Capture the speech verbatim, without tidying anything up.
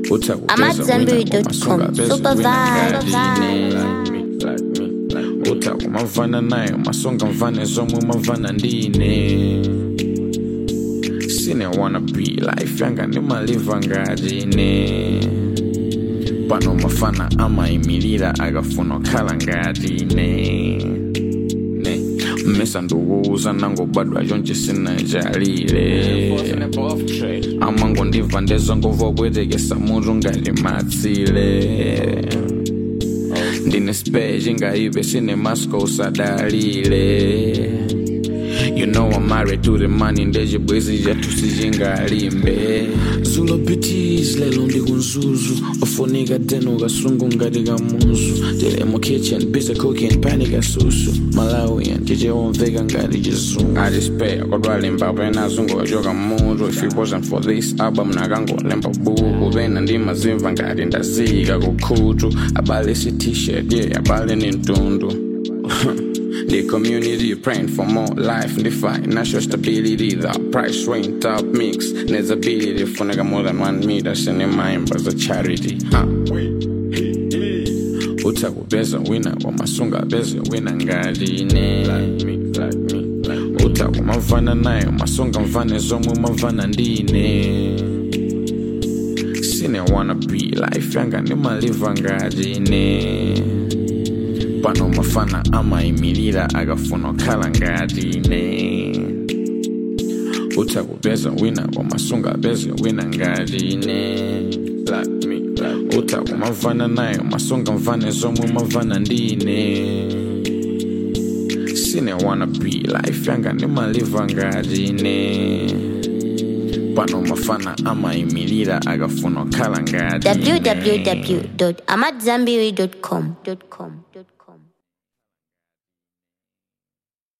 I'm at Zenberry dot com. Super vibe. Uta umavana nayo masonga mvane zomwe umavana ndine Sine wanna be life yanga nimaliva ngatine Pano mafana ama imilira agafuna khala ngatine Ne Mesa nduguza nango badwa jonche sina jalile Amango ndiva ndezo ngovo bwetegesa muru ngali matsile Ndine speji ngaibe sine masko usadalile You know I'm married to the money ndeje bwezi jatu sijingalimbe Zulo bitches lelo ndi kunzuzu Ofoniga deno gasungu ngadiga muzu Dile mo kitchen busy cooking paniga susu Malawian kije onvega ngadi jizungu I despair kodwa limba pena zungu ajoga muzu If it wasn't for this album nagango lemba buku Vena ndima zimva ngadi ndaziga kukutu Abale si t-shirt yeah abale nintundu The community praying for more life in the fight, national stability, the price range top mix, there's ability for nigga more than one meter, send in mind as a charity, huh? Uta kubeza winner, wa masunga beza winner ngadine. Like me, like me, like Uta umavana nayo, masunga mvane zomu umavana ndine. Sine wanna be life yanga nimaliva ngadine. Pano mafana ama imilira agafuna khala ngatine Uta kubeza wina wa masunga beza wina ngatine Like me, like Uta umavana nayo masunga mvane zomwe umavana ndine Sine wanna be life yanga nimaliva ngatine Pano mafana ama imilira agafuna khala ngatine w w w dot amat zenberry dot com